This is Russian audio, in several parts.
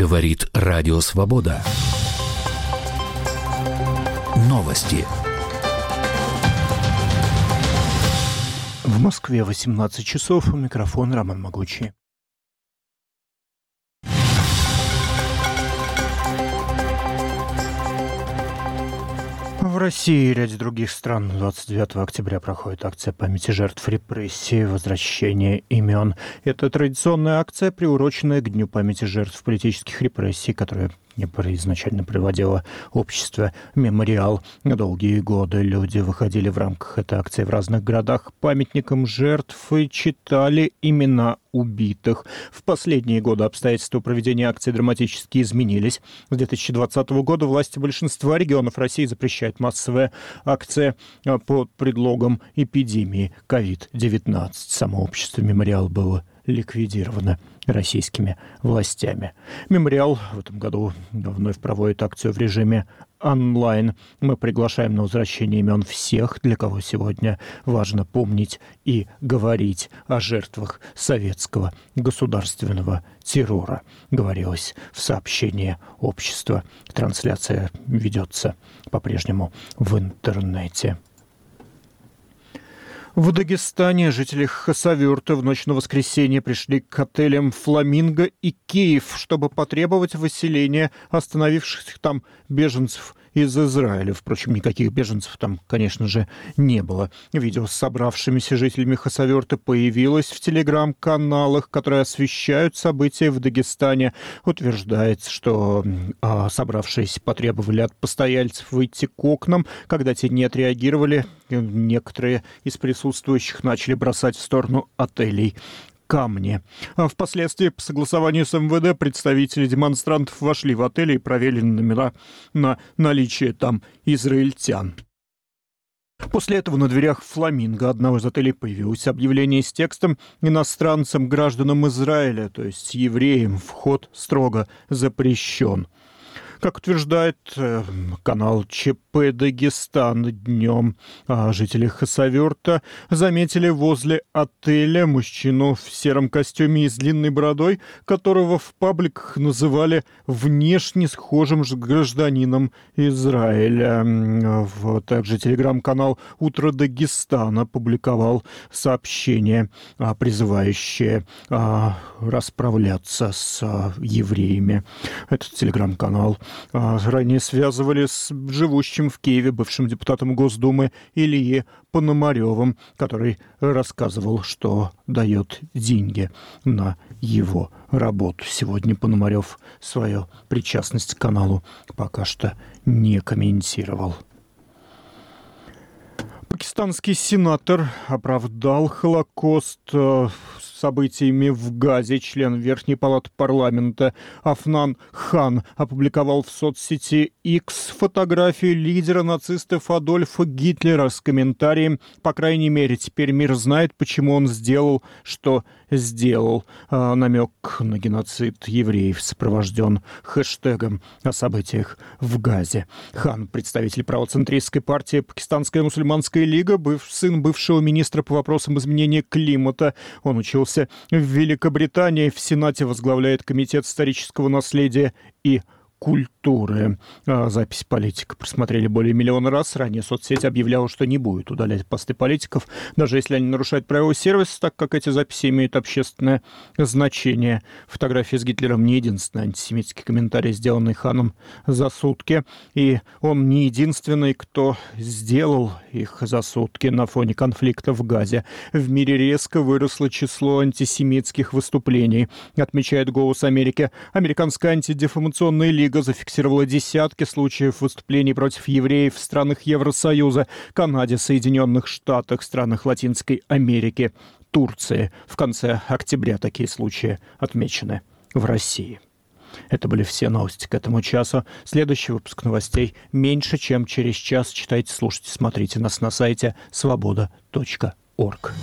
Говорит Радио Свобода. Новости. В Москве 18 часов. У микрофона Роман Могучий. В России и ряде других стран 29 октября проходит акция памяти жертв репрессий, возвращения имен. Это традиционная акция, приуроченная к Дню памяти жертв политических репрессий, которая изначально проводило общество «Мемориал». Долгие годы люди выходили в рамках этой акции в разных городах к памятникам жертв и читали имена убитых. В последние годы обстоятельства проведения акции драматически изменились. С 2020 года власти большинства регионов России запрещают массовые акции под предлогом эпидемии COVID-19. Само общество «Мемориал» было ликвидировано российскими властями. «Мемориал» в этом году вновь проводит акцию в режиме онлайн. Мы приглашаем на возвращение имен всех, для кого сегодня важно помнить и говорить о жертвах советского государственного террора, говорилось в сообщении общества. Трансляция ведется по-прежнему в интернете. В Дагестане жители Хасавюрта в ночь на воскресенье пришли к отелям «Фламинго» и «Киев», чтобы потребовать выселения остановившихся там беженцев из Израиля. Впрочем, никаких беженцев там, конечно же, не было. Видео с собравшимися жителями Хасавюрта появилось в телеграм-каналах, которые освещают события в Дагестане. Утверждается, что собравшиеся потребовали от постояльцев выйти к окнам. Когда те не отреагировали, некоторые из присутствующих начали бросать в сторону отелей камни. Впоследствии, по согласованию с МВД, представители демонстрантов вошли в отель и проверили номера на наличие там израильтян. После этого на дверях «Фламинго» одного из отелей появилось объявление с текстом: «Иностранцам, гражданам Израиля, то есть евреям, вход строго запрещен». Как утверждает канал ЧП «Дагестан», днем жители Хасавюрта заметили возле отеля мужчину в сером костюме и с длинной бородой, которого в пабликах называли внешне схожим с гражданином Израиля. Также телеграм-канал «Утро Дагестана» публиковал сообщение, призывающее расправляться с евреями. Этот телеграм-канал ранее связывали с живущим в Киеве бывшим депутатом Госдумы Ильей Пономаревым, который рассказывал, что дает деньги на его работу. Сегодня Пономарев свою причастность к каналу пока что не комментировал. Пакистанский сенатор оправдал Холокост событиями в Газе. Член Верхней палаты парламента Афнан Хан опубликовал в соцсети X фотографию лидера нацистов Адольфа Гитлера с комментарием: «По крайней мере, теперь мир знает, почему он сделал, что сделал». Намек на геноцид евреев сопровожден хэштегом о событиях в Газе. Хан, представитель правоцентристской партии Пакистанская мусульманская лига, сын бывшего министра по вопросам изменения климата. Он учился в Великобритании, в Сенате возглавляет Комитет исторического наследия и культуры. Запись политика просмотрели более миллиона раз. Ранее соцсеть объявляла, что не будет удалять посты политиков, даже если они нарушают правила сервиса, так как эти записи имеют общественное значение. Фотография с Гитлером не единственный антисемитский комментарий, сделанный Ханом за сутки. И он не единственный, кто сделал их за сутки на фоне конфликта в Газе. В мире резко выросло число антисемитских выступлений, отмечает «Голос Америки». Американская антидефамационная лига зафиксировала десятки случаев выступлений против евреев в странах Евросоюза, Канаде, Соединенных Штатах, странах Латинской Америки, Турции. В конце октября такие случаи отмечены в России. Это были все новости к этому часу. Следующий выпуск новостей меньше, чем через час. Читайте, слушайте, смотрите нас на сайте svoboda.org.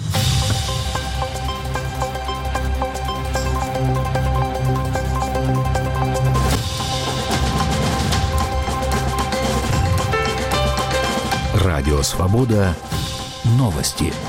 Радио «Свобода». Новости.